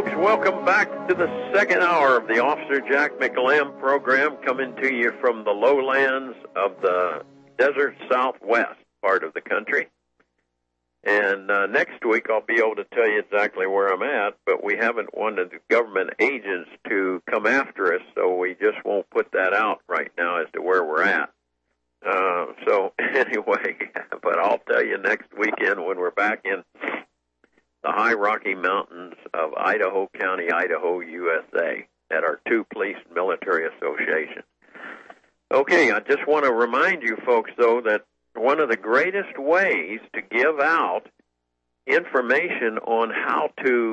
folks. Welcome back to the second hour of the Officer Jack McLam program, coming to you from the lowlands of the desert southwest part of the country. And next week I'll be able to tell you exactly where I'm at, but we haven't wanted the government agents to come after us, so we just won't put that out right now as to where we're at. So anyway, but I'll tell you next weekend when we're back in the high Rocky Mountains of Idaho County, Idaho, USA, at our two police and military associations. Okay, I just want to remind you folks, though, that one of the greatest ways to give out information on how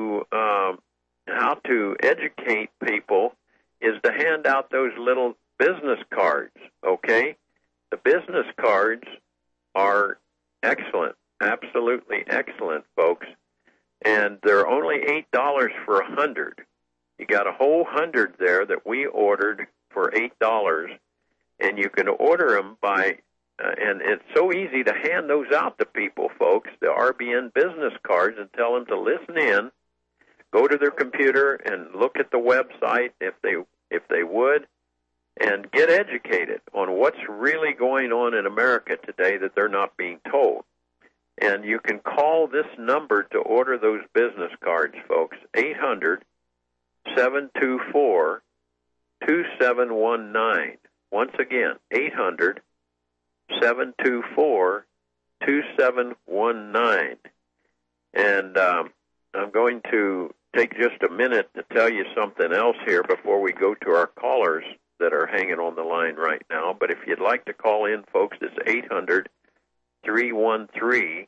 to educate people is to hand out those little business cards, okay? The business cards are excellent, absolutely excellent, folks. And they're only $8 for 100. You got a whole 100 there that we ordered for $8, and you can order them by, and it's so easy to hand those out to people, folks, the RBN business cards, and tell them to listen in, go to their computer and look at the website if they would, and get educated on what's really going on in America today that they're not being told. And you can call this number to order those business cards, folks, 800-724-2719. Once again, 800-724-2719. And I'm going to take just a minute to tell you something else here before we go to our callers that are hanging on the line right now. But if you'd like to call in, folks, it's 800-313-9443,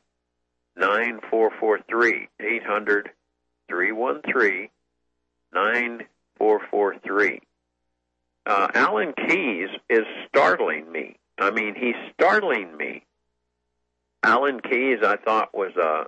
800-313-9443. Alan Keyes is startling me. I mean, he's startling me. Alan Keyes, I thought, was a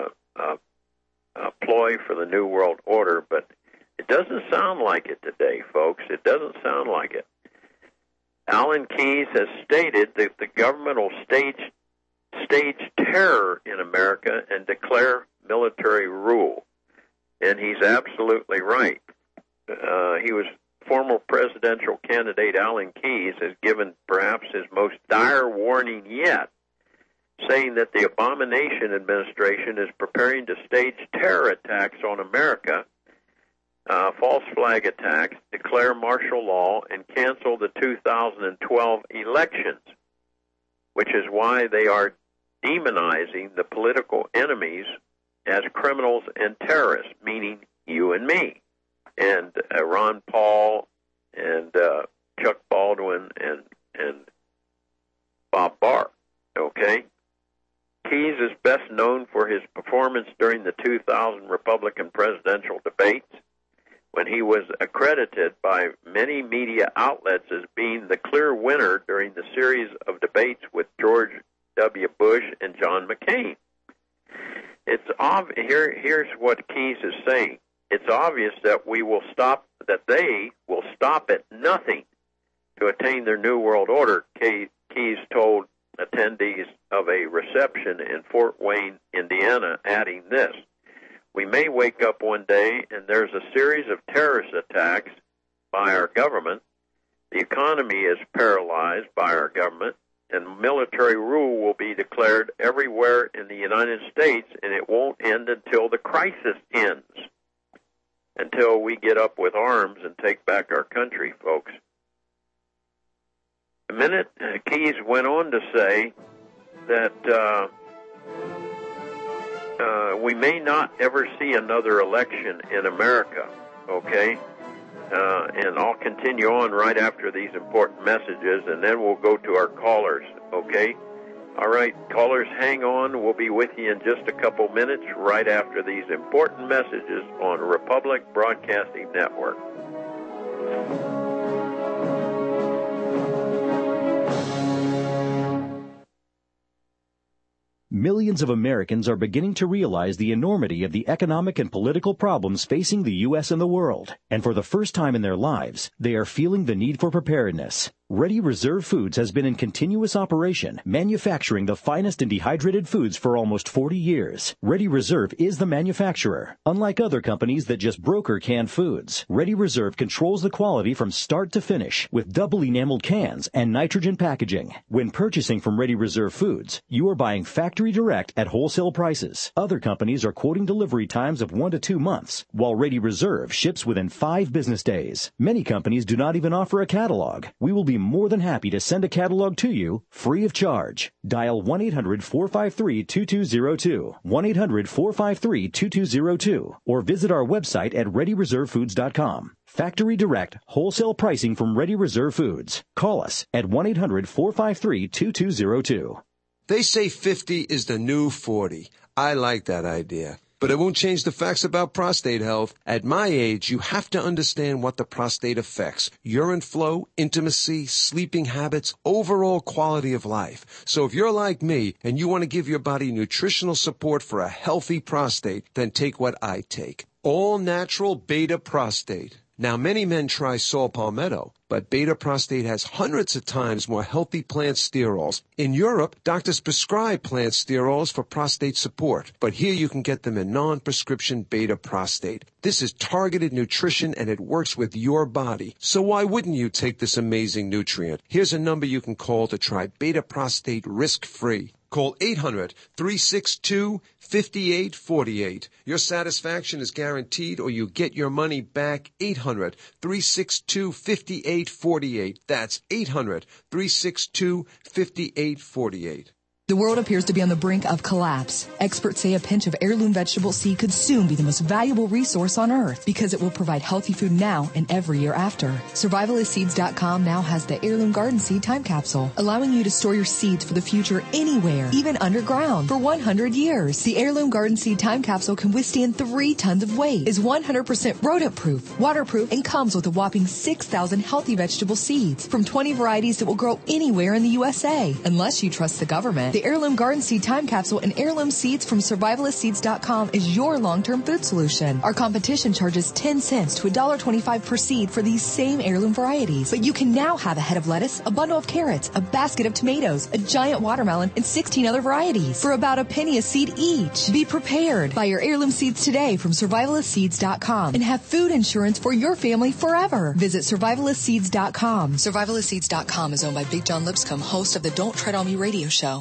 ploy for the New World Order, but it doesn't sound like it today, folks. It doesn't sound like it. Alan Keyes has stated that the government will stage terror in America and declare military rule. And he's absolutely right. He was former presidential candidate Alan Keyes has given perhaps his most dire warning yet, saying that the Abomination administration is preparing to stage terror attacks on America, false flag attacks, declare martial law, and cancel the 2012 elections, which is why they are demonizing the political enemies as criminals and terrorists, meaning you and me, and Ron Paul, and Chuck Baldwin, and Bob Barr, okay? Keyes is best known for his performance during the 2000 Republican presidential debates, when he was accredited by many media outlets as being the clear winner during the series of debates with George W. Bush and John McCain. Here's what Keyes is saying. It's obvious that they will stop at nothing to attain their New World Order, Keyes told attendees of a reception in Fort Wayne, Indiana, adding this: "We may wake up one day and there's a series of terrorist attacks by our government. The economy is paralyzed by our government, and military rule will be declared everywhere in the United States, and it won't end until the crisis ends, until we get up with arms and take back our country, folks." A minute, Keyes went on to say that we may not ever see another election in America, okay? And I'll continue on right after these important messages, and then we'll go to our callers, okay? All right, callers, hang on. We'll be with you in just a couple minutes right after these important messages on Republic Broadcasting Network. Millions of Americans are beginning to realize the enormity of the economic and political problems facing the U.S. and the world. And for the first time in their lives, they are feeling the need for preparedness. Ready Reserve Foods has been in continuous operation, manufacturing the finest in dehydrated foods for almost 40 years. Ready Reserve is the manufacturer. Unlike other companies that just broker canned foods, Ready Reserve controls the quality from start to finish with double enameled cans and nitrogen packaging. When purchasing from Ready Reserve Foods, you are buying factory direct at wholesale prices. Other companies are quoting delivery times of 1 to 2 months, while Ready Reserve ships within 5 business days. Many companies do not even offer a catalog. We will be more than happy to send a catalog to you free of charge. Dial 1-800-453-2202, 1-800-453-2202, or visit our website at ReadyReserveFoods.com. Factory direct, wholesale pricing from Ready Reserve Foods. Call us at 1-800-453-2202. They say 50 is the new 40. I like that idea. But it won't change the facts about prostate health. At my age, you have to understand what the prostate affects. Urine flow, intimacy, sleeping habits, overall quality of life. So if you're like me and you want to give your body nutritional support for a healthy prostate, then take what I take. All natural beta prostate. Now, many men try saw palmetto, but beta prostate has hundreds of times more healthy plant sterols. In Europe, doctors prescribe plant sterols for prostate support, but here you can get them in non-prescription beta prostate. This is targeted nutrition and it works with your body. So why wouldn't you take this amazing nutrient? Here's a number you can call to try beta prostate risk-free. Call 800-362-5848. Your satisfaction is guaranteed or you get your money back. 800-362-5848. That's 800-362-5848. The world appears to be on the brink of collapse. Experts say a pinch of heirloom vegetable seed could soon be the most valuable resource on earth because it will provide healthy food now and every year after. Survivalistseeds.com now has the Heirloom Garden Seed Time Capsule, allowing you to store your seeds for the future anywhere, even underground, for 100 years. The Heirloom Garden Seed Time Capsule can withstand 3 tons of weight, is 100% rodent-proof, waterproof, and comes with a whopping 6,000 healthy vegetable seeds from 20 varieties that will grow anywhere in the USA. Unless you trust the government, the Heirloom Garden Seed Time Capsule and heirloom seeds from Survivalistseeds.com is your long-term food solution. Our competition charges 10 cents to $1.25 per seed for these same heirloom varieties. But you can now have a head of lettuce, a bundle of carrots, a basket of tomatoes, a giant watermelon, and 16 other varieties for about a penny a seed each. Be prepared. Buy your heirloom seeds today from Survivalistseeds.com and have food insurance for your family forever. Visit Survivalistseeds.com. Survivalistseeds.com is owned by Big John Lipscomb, host of the Don't Tread on Me radio show.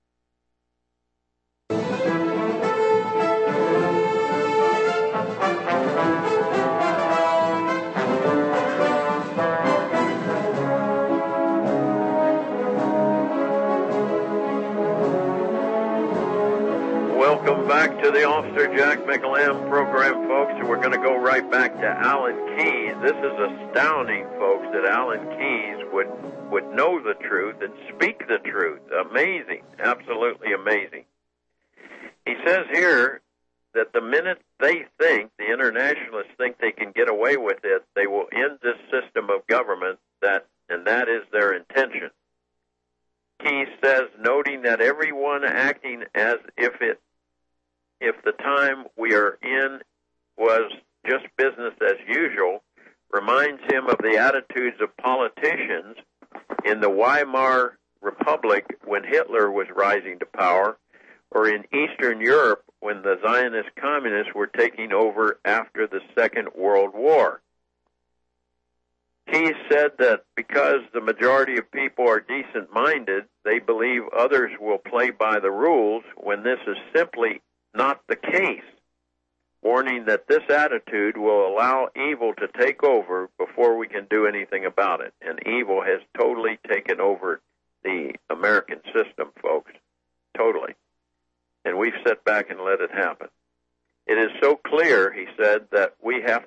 Welcome back to the Officer Jack McLam program, folks, and we're going to go right back to Alan Keyes. This is astounding, folks, that Alan Keyes would know the truth and speak the truth. Amazing, absolutely amazing. He says here that the minute they think, the internationalists think they can get away with it, they will end this system of government, and that is their intention. Keyes says, noting that everyone acting as if the time we are in was just business as usual, reminds him of the attitudes of politicians in the Weimar Republic when Hitler was rising to power, or in Eastern Europe when the Zionist communists were taking over after the Second World War. Keyes said that because the majority of people are decent-minded, they believe others will play by the rules when this is simply not the case, warning that this attitude will allow evil to take over before we can do anything about it. And evil has totally taken over the American system, folks, totally. And we've sat back and let it happen. It is so clear, he said, that we have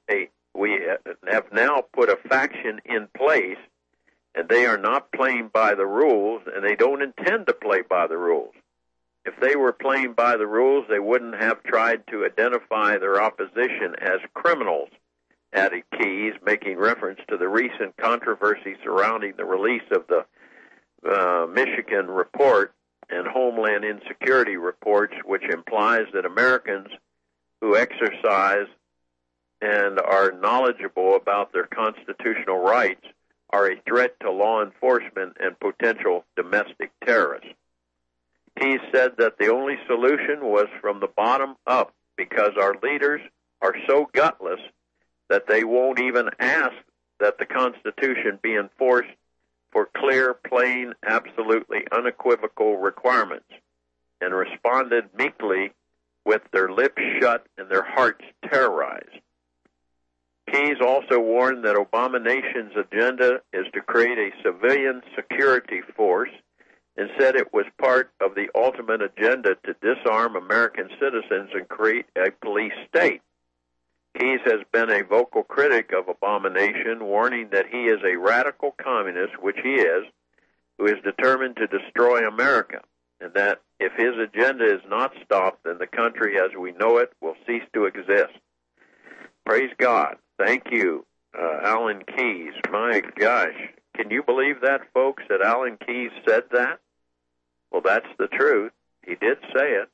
now put a faction in place, and they are not playing by the rules, and they don't intend to play by the rules. If they were playing by the rules, they wouldn't have tried to identify their opposition as criminals, added Keyes, making reference to the recent controversy surrounding the release of the Michigan report and Homeland Insecurity reports, which implies that Americans who exercise and are knowledgeable about their constitutional rights are a threat to law enforcement and potential domestic terrorists. He said that the only solution was from the bottom up because our leaders are so gutless that they won't even ask that the Constitution be enforced for clear, plain, absolutely unequivocal requirements, and responded meekly with their lips shut and their hearts terrorized. Keyes also warned that Obama-Nation's agenda is to create a civilian security force and said it was part of the ultimate agenda to disarm American citizens and create a police state. Keyes has been a vocal critic of Obama-Nation, warning that he is a radical communist, which he is, who is determined to destroy America, and that if his agenda is not stopped, then the country as we know it will cease to exist. Praise God. Thank you, Alan Keyes. My gosh, can you believe that, folks, that Alan Keyes said that? Well, that's the truth. He did say it.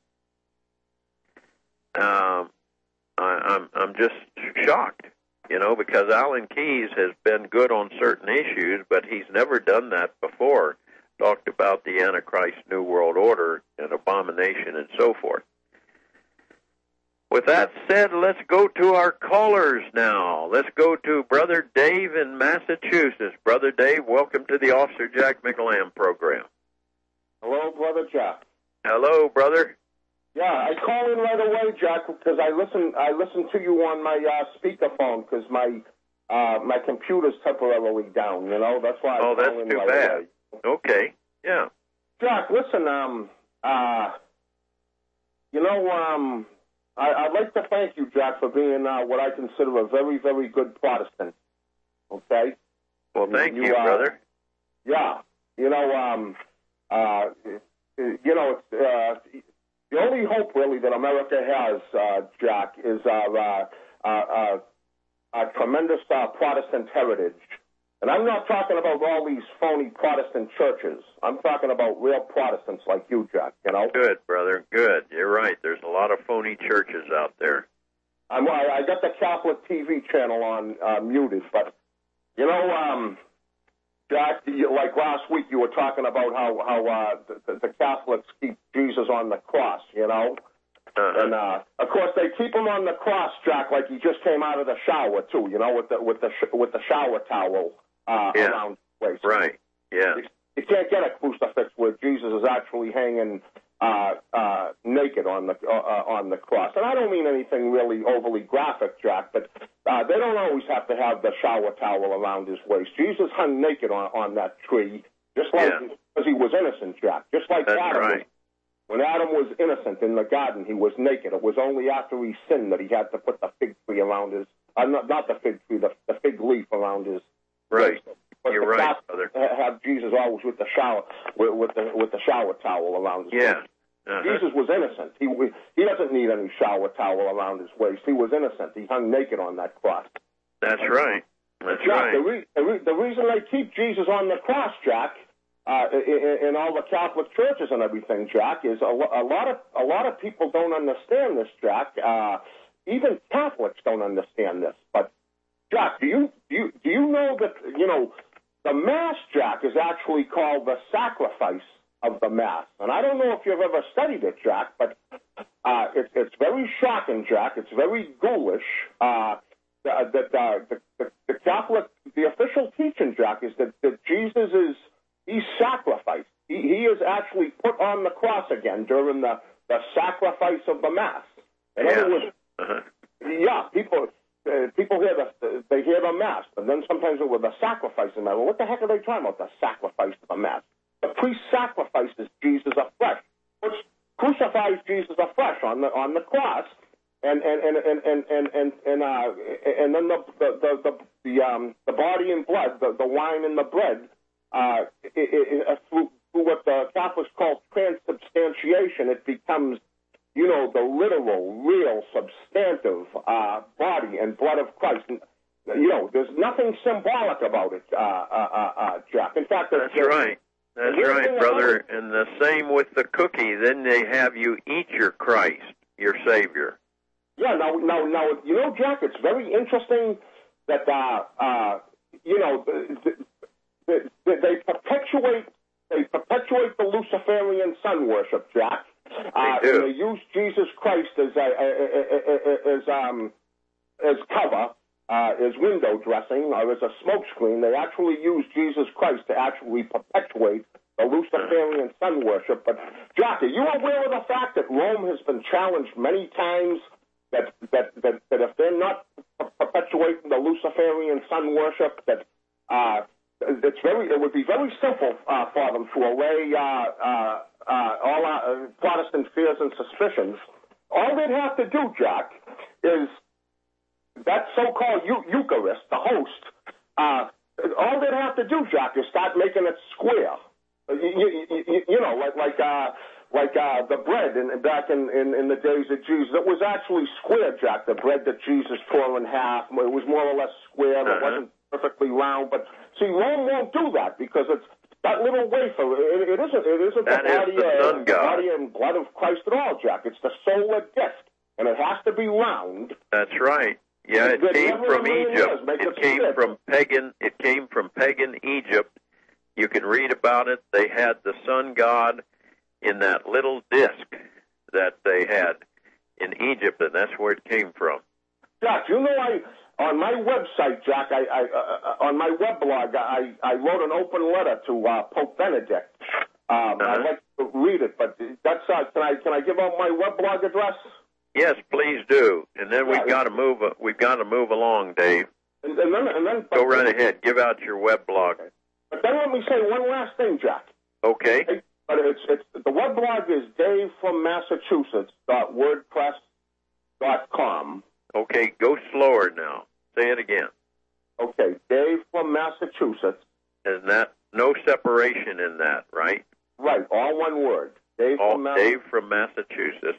I'm just shocked, because Alan Keyes has been good on certain issues, but he's never done that before. Talked about the Antichrist New World Order and Abomination and so forth. With that said, let's go to our callers now. Let's go to Brother Dave in Massachusetts. Brother Dave, welcome to the Officer Jack McLamb program. Hello, Brother Jack. Hello, brother. Yeah, I call in right away, Jack, because I listen to you on my speakerphone because my computer's temporarily down. That's why. Oh, that's too bad. Away. Okay. Yeah. Jack, listen. I'd like to thank you, Jack, for being what I consider a very, very good Protestant. Okay. Well, thank you, brother. Yeah. It's the only hope, really, that America has, Jack, is our tremendous Protestant heritage. And I'm not talking about all these phony Protestant churches. I'm talking about real Protestants like you, Jack, Good, brother, good. You're right. There's a lot of phony churches out there. I got the Catholic TV channel on muted, but, Jack, like last week, you were talking about how the Catholics keep Jesus on the cross, Uh-huh. And of course they keep him on the cross, Jack, like he just came out of the shower too, with the shower towel around his waist. Right. Yeah. You can't get a crucifix where Jesus is actually hanging naked on the cross. And I don't mean anything really overly graphic, Jack, but they don't always have to have the shower towel around his waist. Jesus hung naked on that tree, just like because he was innocent, Jack. Just like That's Adam. Right. When Adam was innocent in the garden, he was naked. It was only after he sinned that he had to put the fig tree around his not the fig tree, the fig leaf around his right. But You're right, brother. Have Jesus always with the shower with the shower towel around his waist. Uh-huh. Jesus was innocent. He doesn't need any shower towel around his waist. He was innocent. He hung naked on that cross. That's right. That's Jack, right. The reason they keep Jesus on the cross, Jack, in all the Catholic churches and everything, Jack, is a lot of people don't understand this, Jack. Even Catholics don't understand this. But Jack, do you know that the Mass, Jack, is actually called the sacrifice of the Mass? And I don't know if you've ever studied it, Jack, but it's very shocking, Jack. It's very ghoulish. The Catholic, the official teaching, Jack, is that Jesus he's sacrificed. He is actually put on the cross again during the sacrifice of the Mass. In other words, people hear they hear the Mass, and then sometimes with the sacrifice of the Mass. Well, what the heck are they talking about? The sacrifice of the Mass. The priest sacrifices Jesus afresh, crucifies Jesus afresh on the cross, and then the body and blood, the wine and the bread. Through what the Catholics call transubstantiation, it becomes, the literal, real, substantive body and blood of Christ. And, there's nothing symbolic about it, Jack. In fact, that's right. That's right, brother. And the same with the cookie. Then they have you eat your Christ, your Savior. Yeah. Now, Jack, it's very interesting that they perpetuate the Luciferian sun worship, Jack. They do. And they use Jesus Christ as cover, as window dressing, or as a smokescreen. They actually use Jesus Christ to actually perpetuate the Luciferian sun worship. But, Jack, are you aware of the fact that Rome has been challenged many times that if they're not perpetuating the Luciferian sun worship, that it would be very simple for them to allay all our Protestant fears and suspicions. All they'd have to do, Jack, is that so-called Eucharist, the host. All they'd have to do, Jack, is start making it square. You know, like the bread back in the days of Jesus. It was actually square, Jack. The bread that Jesus tore in half, it was more or less square. It wasn't perfectly round. But see, Rome won't do that because it's that little wafer. It isn't the body and blood of Christ at all, Jack. It's the solar disc, and it has to be round. That's right. Yeah, it came from Egypt. It came from pagan Egypt. You can read about it. They had the sun god in that little disc that they had in Egypt, and that's where it came from. Jack, you know, on my website, Jack, on my weblog, I wrote an open letter to Pope Benedict. I'd like to read it, but that's can I give out my weblog address? Yes, please do. And then we've got to move along, Dave. And then go right ahead. Give out your weblog. But then let me say one last thing, Jack. Okay. But the weblog is davefrommassachusetts.wordpress.com. Okay, go slower now. Say it again. Okay, Dave from Massachusetts. And that no separation in that, right? Right, all one word. Dave from Massachusetts.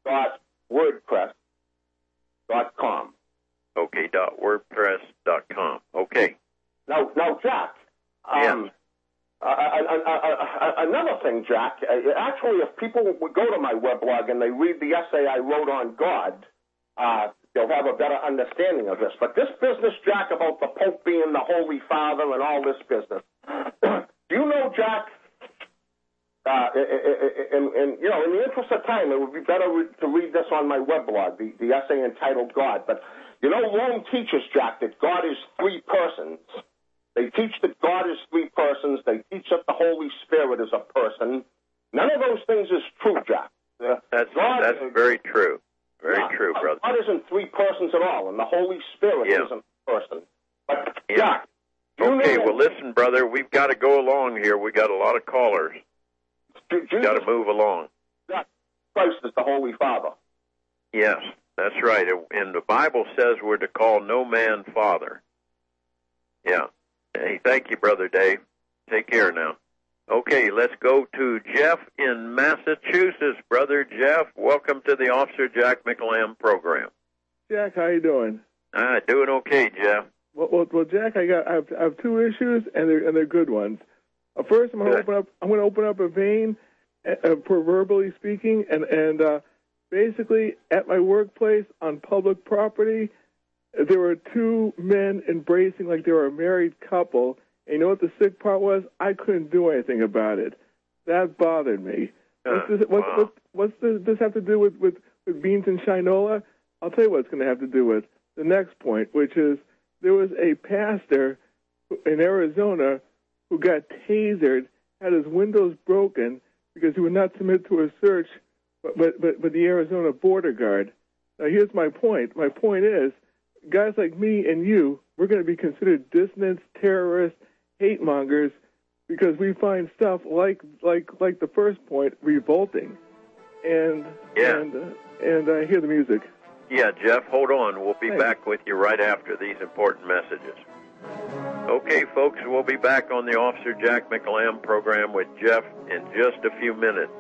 .wordpress.com. Okay, .wordpress.com. Okay. Now, Jack. Yes. Another thing, Jack. Actually, if people would go to my weblog and they read the essay I wrote on God, they'll have a better understanding of this. But this business, Jack, about the Pope being the Holy Father and all this business. Do you know, Jack? In the interest of time, it would be better to read this on my weblog, the essay entitled God. But you know, Rome teaches, Jack, that God is three persons. They teach that God is three persons. They teach that the Holy Spirit is a person. None of those things is true, Jack. That's very true. Very true, brother. God isn't three persons at all, and the Holy Spirit isn't a person. But, Jack, okay, well, listen, brother, we've got to go along here. We got a lot of callers. We've got to move along. Christ is the Holy Father. Yes, that's right. And the Bible says we're to call no man father. Yeah. Hey, thank you, Brother Dave. Take care now. Okay, let's go to Jeff in Massachusetts. Brother Jeff, welcome to the Officer Jack McLam program. Jack, how you doing? Doing okay, Jeff. Well, Jack, I have two issues, and they're good ones. First, I'm going to open up a vein, proverbially speaking, and basically at my workplace on public property, there were two men embracing like they were a married couple. And you know what the sick part was? I couldn't do anything about it. That bothered me. What's this have to do with beans and shinola? I'll tell you what it's going to have to do with. The next point, which is there was a pastor in Arizona who got tasered, had his windows broken because he would not submit to a search, but the Arizona border guard. Now, here's my point. My point is, guys like me and you, we're going to be considered dissidents, terrorists, hate mongers, because we find stuff like the first point revolting. And I hear the music. Yeah, Jeff, hold on. We'll be back with you right after these important messages. Okay, folks, we'll be back on the Officer Jack McLam program with Jeff in just a few minutes.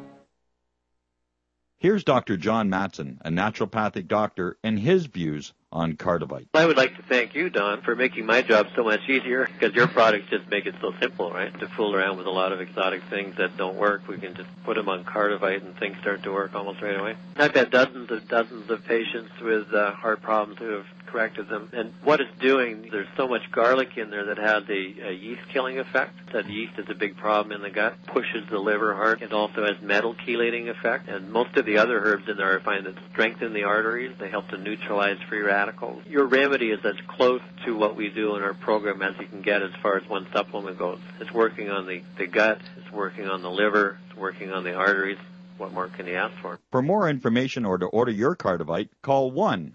Here's Dr. John Mattson, a naturopathic doctor, and his views on Cardivite. I would like to thank you, Don, for making my job so much easier, because your products just make it so simple, right? To fool around with a lot of exotic things that don't work, we can just put them on Cardivite and things start to work almost right away. I've had dozens of patients with heart problems who have corrected them. And what it's doing, there's so much garlic in there that has a yeast-killing effect. That yeast is a big problem in the gut, pushes the liver hard. It also has metal chelating effect. And most of the other herbs in there I find that strengthen the arteries. They help to neutralize free radicals. Your remedy is as close to what we do in our program as you can get as far as one supplement goes. It's working on the gut, it's working on the liver, it's working on the arteries. What more can you ask for? For more information or to order your Cardivite, call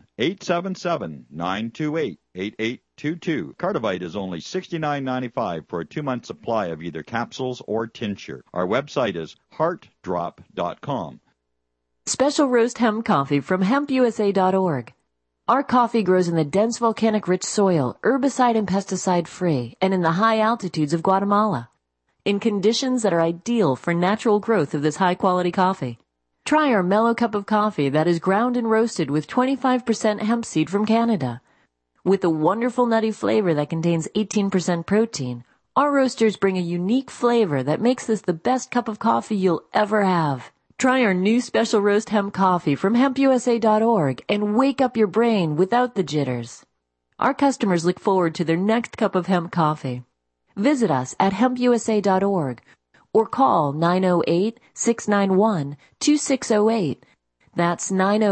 1-877-928-8822. Cardivite is only $69.95 for a 2-month supply of either capsules or tincture. Our website is heartdrop.com. Special roast hemp coffee from hempusa.org. Our coffee grows in the dense volcanic-rich soil, herbicide and pesticide-free, and in the high altitudes of Guatemala, in conditions that are ideal for natural growth of this high-quality coffee. Try our mellow cup of coffee that is ground and roasted with 25% hemp seed from Canada. With a wonderful nutty flavor that contains 18% protein, our roasters bring a unique flavor that makes this the best cup of coffee you'll ever have. Try our new special roast hemp coffee from hempusa.org and wake up your brain without the jitters. Our customers look forward to their next cup of hemp coffee. Visit us at hempusa.org or call 908-691-2608. That's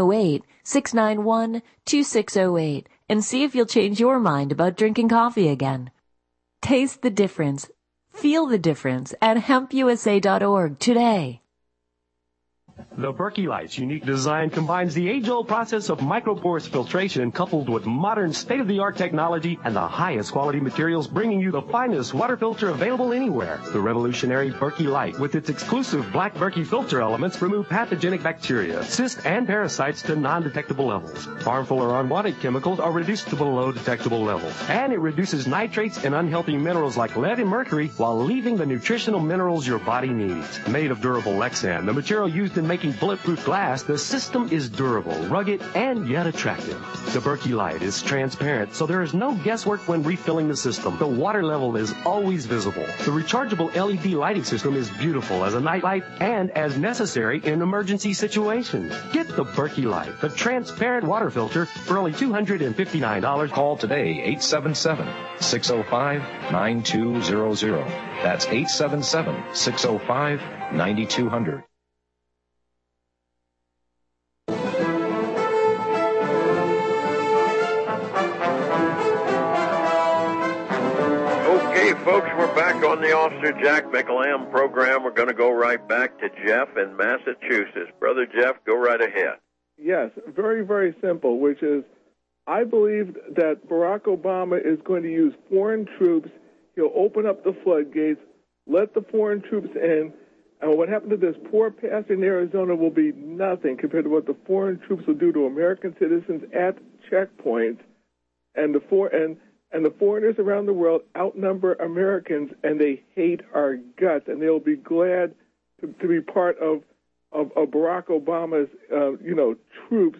908-691-2608 and see if you'll change your mind about drinking coffee again. Taste the difference. Feel the difference at hempusa.org today. The Berkey Light's unique design combines the age-old process of microporous filtration coupled with modern state-of-the-art technology and the highest quality materials, bringing you the finest water filter available anywhere. The revolutionary Berkey Light, with its exclusive black Berkey filter elements, remove pathogenic bacteria, cysts, and parasites to non-detectable levels. Harmful or unwanted chemicals are reduced to below detectable levels. And it reduces nitrates and unhealthy minerals like lead and mercury while leaving the nutritional minerals your body needs. Made of durable Lexan, the material used in making bulletproof glass, the system is durable, rugged, and yet attractive. The Berkey Light is transparent, so there is no guesswork when refilling the system. The water level is always visible. The rechargeable LED lighting system is beautiful as a nightlight and as necessary in emergency situations. Get the Berkey Light, the transparent water filter, for only $259. Call today, 877-605-9200. That's 877-605-9200. Folks, we're back on the Officer Jack McLam program. We're going to go right back to Jeff in Massachusetts. Brother Jeff, go right ahead. Yes, very, very simple, which is I believe that Barack Obama is going to use foreign troops. He'll open up the floodgates, let the foreign troops in, and what happened to this poor pastor in Arizona will be nothing compared to what the foreign troops will do to American citizens at checkpoints. And the foreigners around the world outnumber Americans, and they hate our guts, and they'll be glad to be part of Barack Obama's, troops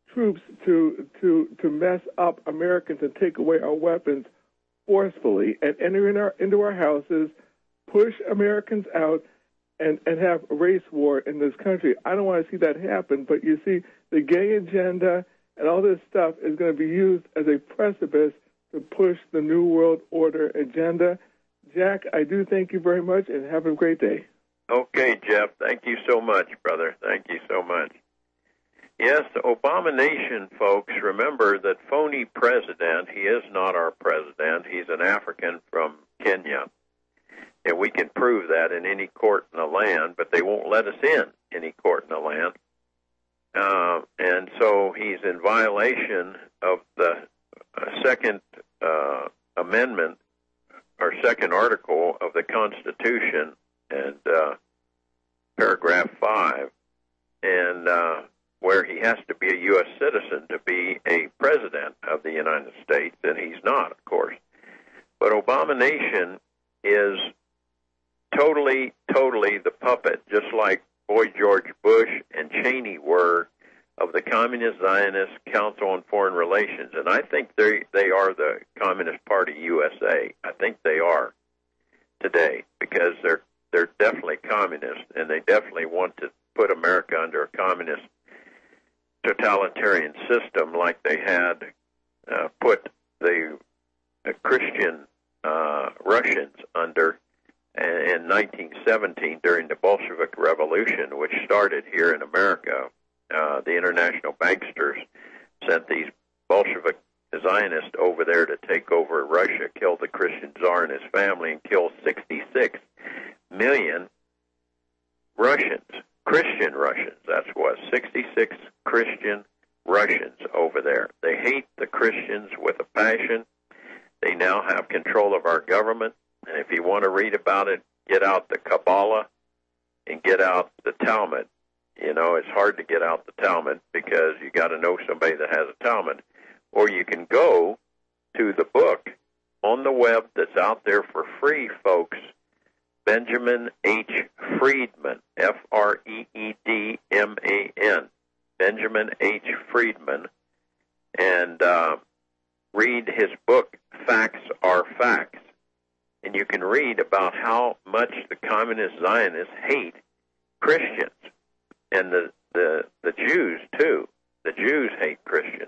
to mess up Americans and take away our weapons forcefully and enter into our houses, push Americans out, and have a race war in this country. I don't want to see that happen, but you see, the gay agenda and all this stuff is going to be used as a precipice to push the New World Order agenda. Jack, I do thank you very much, and have a great day. Okay, Jeff, thank you so much, brother. Thank you so much. Yes, the Obamanation, folks, remember that phony president, he is not our president. He's an African from Kenya. And we can prove that in any court in the land, but they won't let us in any court in the land. And so he's in violation of the Second Amendment, or second article of the Constitution, and paragraph 5, and where he has to be a U.S. citizen to be a president of the United States, and he's not, of course. But Obamanation is totally the puppet, just like Boy George Bush and Cheney were of the Communist Zionist Council on Foreign Relations, and I think they are the Communist Party USA. I think they are today, because they're definitely communist, and they definitely want to put America under a communist totalitarian system like they had put the Christian Russians under in 1917 during the Bolshevik Revolution, which started here in America. The international banksters sent these Bolshevik Zionists over there to take over Russia, kill the Christian Tsar and his family, and kill 66 million Russians, Christian Russians. That's what, 66 Christian Russians over there. They hate the Christians with a passion. They now have control of our government. And if you want to read about it, get out the Kabbalah and get out the Talmud. You know, it's hard to get out the Talmud because you got to know somebody that has a Talmud. Or you can go to the book on the web that's out there for free, folks. Benjamin H. Friedman, F-R-E-E-D-M-A-N, Benjamin H. Friedman, and read his book, Facts Are Facts. And you can read about how much the communist Zionists hate Christians, and the Jews, too. The Jews hate Christians.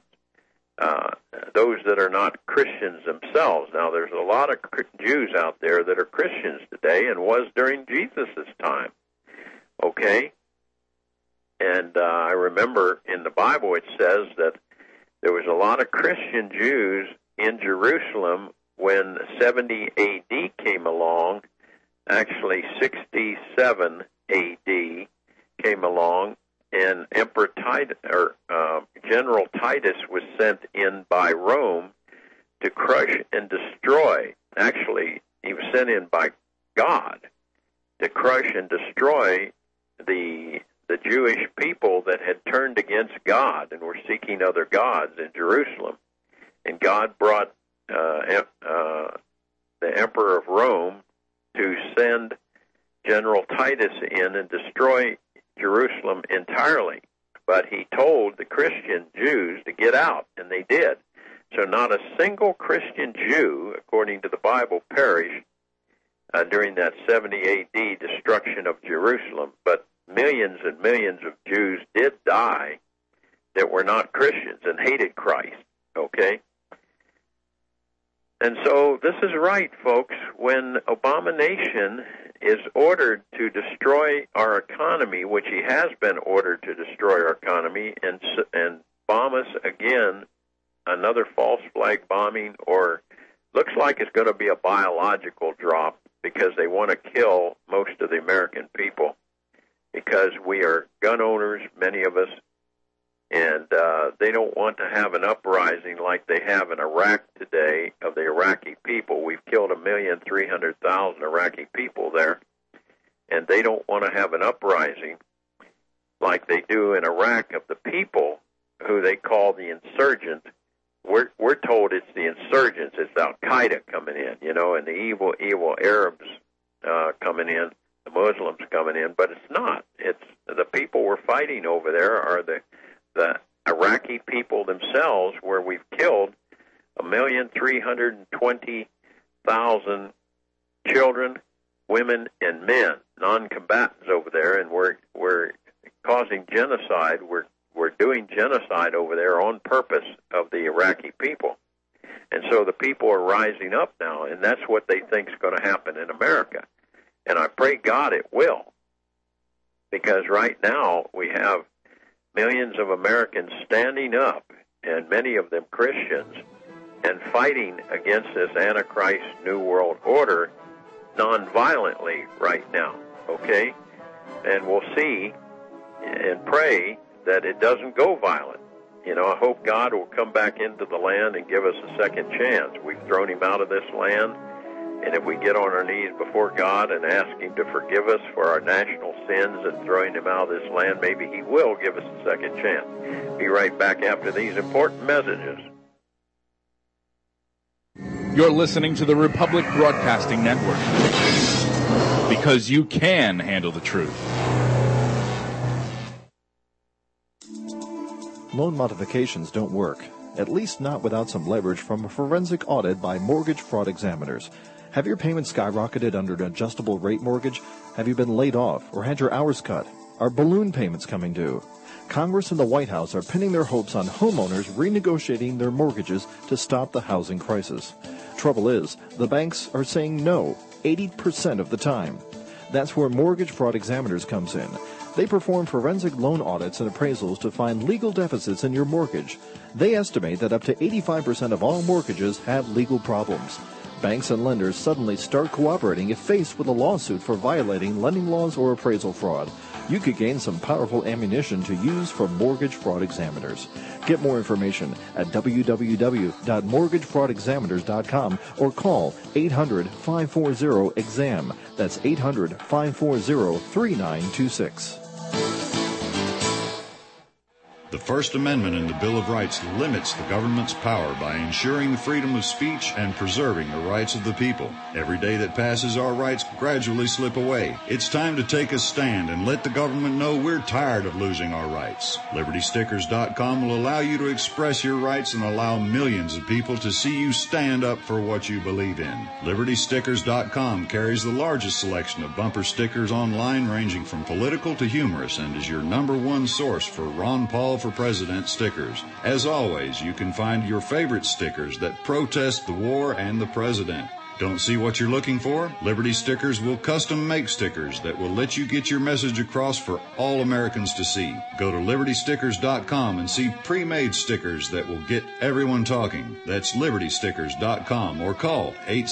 Those that are not Christians themselves. Now, there's a lot of Jews out there that are Christians today, and was during Jesus' time. Okay? And I remember in the Bible it says that there was a lot of Christian Jews in Jerusalem when 70 A.D. came along. Actually, 67 A.D. came along, and Emperor Titus, General Titus was sent in by Rome to crush and destroy. Actually, he was sent in by God to crush and destroy the Jewish people that had turned against God and were seeking other gods in Jerusalem. And God brought the Emperor of Rome to send General Titus in and destroy Jerusalem entirely. But he told the Christian Jews to get out, and they did. So not a single Christian Jew, according to the Bible, perished during that 70 A.D. destruction of Jerusalem. But millions and millions of Jews did die that were not Christians and hated Christ. Okay? And so this is right, folks. When Abomination is ordered to destroy our economy, which he has been ordered to destroy our economy, and bomb us again, another false flag bombing, or looks like it's going to be a biological drop because they want to kill most of the American people because we are gun owners, many of us, and they don't want to have an uprising like they have in Iraq today of the Iraqi people. We've killed 1,300,000 Iraqi people there, and they don't want to have an uprising like they do in Iraq of the people who they call the insurgent. We're told it's the insurgents, it's Al-Qaeda coming in, you know, and the evil Arabs coming in, the Muslims coming in, but it's not. It's the people we're fighting over there are the Iraqi people themselves, where we've killed 1,320,000 children, women, and men, non-combatants over there, and we're causing genocide. We're doing genocide over there on purpose of the Iraqi people. And so the people are rising up now, and that's what they think is going to happen in America. And I pray God it will, because right now we have millions of Americans standing up, and many of them Christians, and fighting against this Antichrist New World Order nonviolently right now, okay? And we'll see and pray that it doesn't go violent. You know, I hope God will come back into the land and give us a second chance. We've thrown him out of this land, and if we get on our knees before God and ask him to forgive us for our national sins and throwing him out of this land, maybe he will give us a second chance. Be right back after these important messages. You're listening to the Republic Broadcasting Network, because you can handle the truth. loan modifications don't work, at least not without some leverage from a forensic audit by mortgage fraud examiners. Have your payments skyrocketed under an adjustable rate mortgage? Have you been laid off or had your hours cut? Are balloon payments coming due? Congress and the White House are pinning their hopes on homeowners renegotiating their mortgages to stop the housing crisis. Trouble is, the banks are saying no 80% of the time. That's where mortgage fraud examiners comes in. They perform forensic loan audits and appraisals to find legal deficits in your mortgage. They estimate that up to 85% of all mortgages have legal problems. Banks and lenders suddenly start cooperating if faced with a lawsuit for violating lending laws or appraisal fraud. You could gain some powerful ammunition to use for mortgage fraud examiners. Get more information at www.mortgagefraudexaminers.com or call 800-540-EXAM. That's 800-540-3926. The First Amendment in the Bill of Rights limits the government's power by ensuring the freedom of speech and preserving the rights of the people. Every day that passes, our rights gradually slip away. It's time to take a stand and let the government know we're tired of losing our rights. LibertyStickers.com will allow you to express your rights and allow millions of people to see you stand up for what you believe in. LibertyStickers.com carries the largest selection of bumper stickers online, ranging from political to humorous, and is your #1 source for Ron Paul for President stickers. As always, you can find your favorite stickers that protest the war and the president. Don't see what you're looking for? Liberty Stickers will custom make stickers that will let you get your message across for all Americans to see. Go to LibertyStickers.com and see pre-made stickers that will get everyone talking. That's LibertyStickers.com or call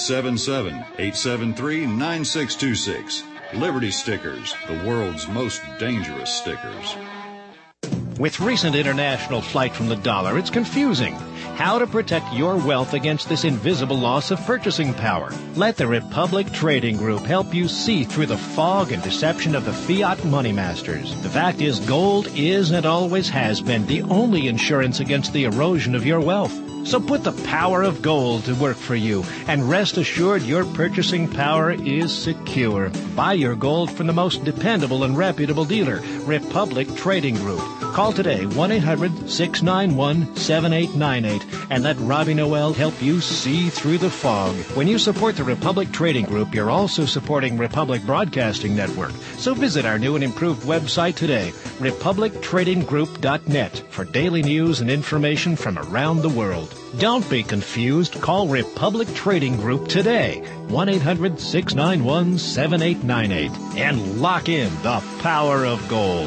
877-873-9626. Liberty Stickers, the world's most dangerous stickers. With recent international flight from the dollar, it's confusing. How to protect your wealth against this invisible loss of purchasing power. Let the Republic Trading Group help you see through the fog and deception of the fiat money masters. The fact is, gold is and always has been the only insurance against the erosion of your wealth. So put the power of gold to work for you, and rest assured your purchasing power is secure. Buy your gold from the most dependable and reputable dealer, Republic Trading Group. Call today, 1-800-691-7898, and let Robbie Noel help you see through the fog. When you support the Republic Trading Group, you're also supporting Republic Broadcasting Network. So visit our new and improved website today, republictradinggroup.net, for daily news and information from around the world. Don't be confused. Call Republic Trading Group today, 1-800-691-7898, and lock in the power of gold.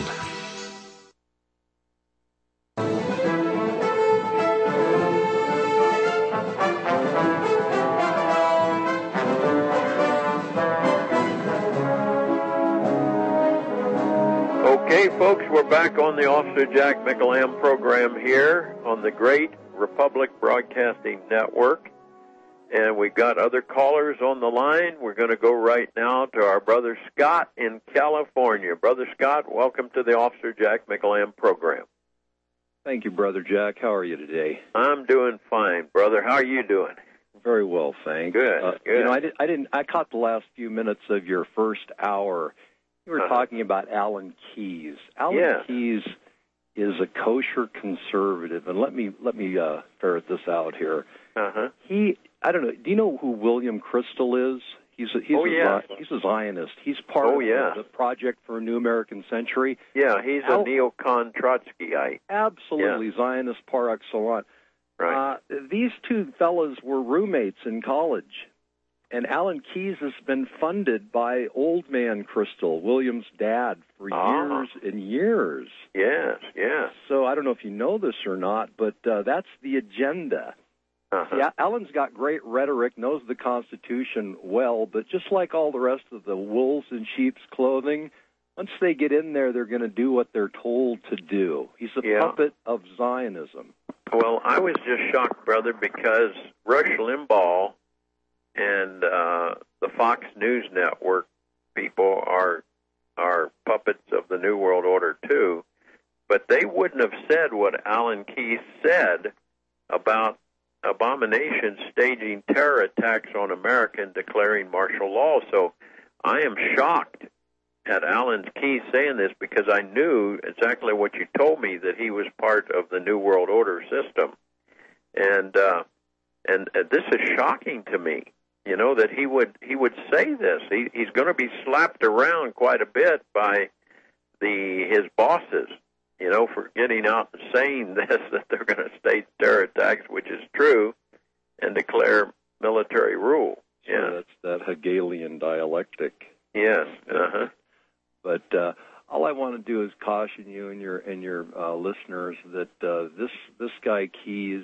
Okay, folks, we're back on the Officer Jack McElhamp program here on the great Republic Broadcasting Network. And we've got other callers on the line. We're going to go right now to our brother Scott in California. Brother Scott, welcome to the Officer Jack McElhamp program. Thank you, Brother Jack. How are you today? I'm doing fine, brother. How are you doing? Very well, thanks. Good. Good. You know, I caught the last few minutes of your first hour. You were talking about Alan Keyes. Alan Keyes is a kosher conservative, and let me ferret this out here. I don't know. Do you know who William Crystal is? He's a Zionist. He's part of the Project for a New American Century. Yeah, he's a neocon Trotskyite. Absolutely, Zionist par excellence. Right. These two fellas were roommates in college. And Alan Keyes has been funded by Old Man Crystal, William's dad, for years and years. Yes. So I don't know if you know this or not, but that's the agenda. Yeah, Alan's got great rhetoric, knows the Constitution well, but just like all the rest of the wolves in sheep's clothing, once they get in there, they're going to do what they're told to do. He's a puppet of Zionism. Well, I was just shocked, brother, because Rush Limbaugh and the Fox News Network people are puppets of the New World Order, too. But they wouldn't have said what Alan Keyes said about abominations staging terror attacks on America and declaring martial law. So I am shocked at Alan Keyes saying this because I knew exactly what you told me, that he was part of the New World Order system, and this is shocking to me. You know, that he would say this. He's going to be slapped around quite a bit by his bosses, you know, for getting out and saying this, that they're going to stage terror attacks, which is true, and declare military rule. Yeah, that's that Hegelian dialectic. Yes. Uh-huh. But all I want to do is caution you and your listeners that this guy Keyes,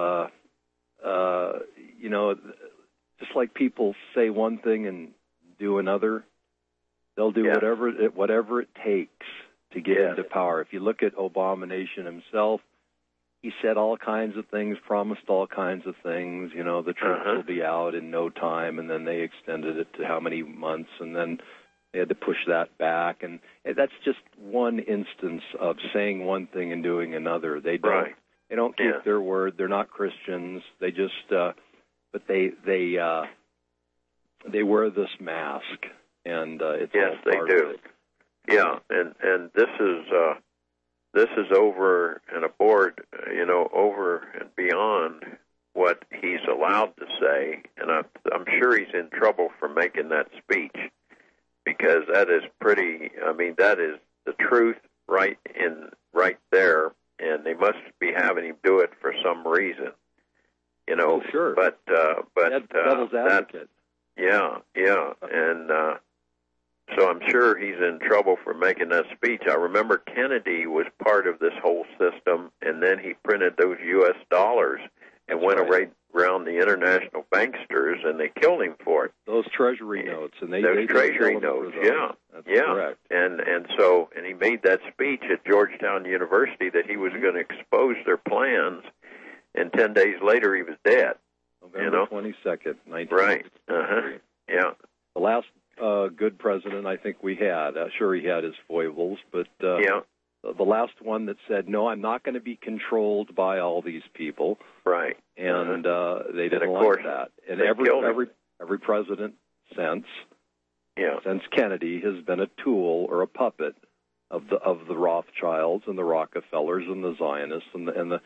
you know, just like people say one thing and do another, they'll do whatever it takes to get into power. If you look at Abomination himself, he said all kinds of things, promised all kinds of things. You know, the troops will be out in no time, and then they extended it to how many months, and then they had to push that back. And that's just one instance of saying one thing and doing another. They don't keep their word. They're not Christians. They just but they wear this mask, and it's all part of it. Yeah, and this is over and aboard, you know, over and beyond what he's allowed to say, and I'm sure he's in trouble for making that speech, because that is pretty. I mean, that is the truth right there, and they must be having him do it for some reason. You know, sure. But devil's advocate. And so I'm sure he's in trouble for making that speech. I remember Kennedy was part of this whole system, and then he printed those U.S. dollars and went around the international banksters, and they killed him for it. Those treasury notes, and they treasury notes, That's correct. And so he made that speech at Georgetown University that he was going to expose their plans. And 10 days later, he was dead. November 22nd, 1963. Right. Yeah. The last good president I think we had. Sure, he had his foibles, but the last one that said, no, I'm not going to be controlled by all these people. Right. And they didn't like that. And every president since Kennedy has been a tool or a puppet of the Rothschilds and the Rockefellers and the Zionists and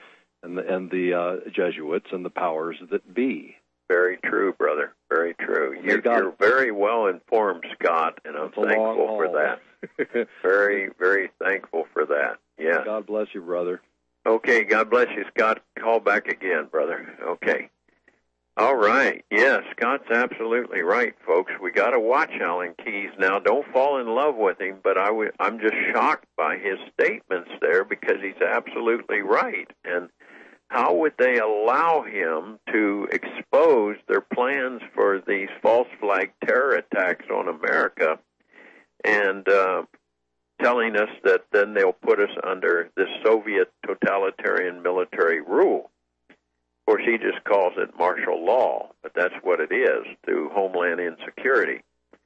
the Jesuits and the powers that be. Very true, brother. Very true. You're very well informed, Scott, and I'm thankful for that. Very, very thankful for that. Yeah. God bless you, brother. Okay, God bless you, Scott. Call back again, brother. Okay. All right. Yeah, Scott's absolutely right, folks. We got to watch Alan Keyes now. Don't fall in love with him, but I'm just shocked by his statements there, because he's absolutely right. And how would they allow him to expose their plans for these false flag terror attacks on America, and telling us that then they'll put us under this Soviet totalitarian military rule? Of course, he just calls it martial law, but that's what it is, through Homeland Insecurity.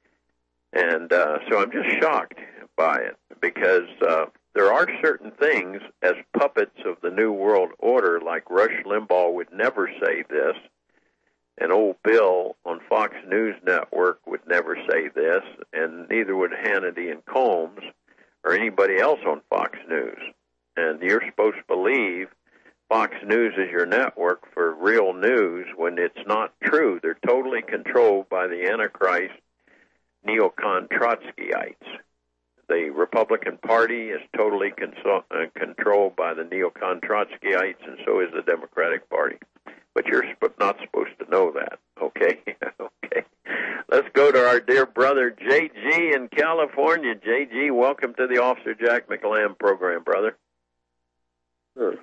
And so I'm just shocked by it, because there are certain things, as puppets of the New World Order, like Rush Limbaugh would never say this, and old Bill on Fox News Network would never say this, and neither would Hannity and Combs or anybody else on Fox News. And you're supposed to believe Fox News is your network for real news, when it's not true. They're totally controlled by the Antichrist neocon Trotskyites. The Republican Party is totally controlled by the neocon Trotskyites, and so is the Democratic Party. But you're not supposed to know that, okay? Okay. Let's go to our dear brother, J.G. in California. J.G., welcome to the Officer Jack McLam program, brother. Sure.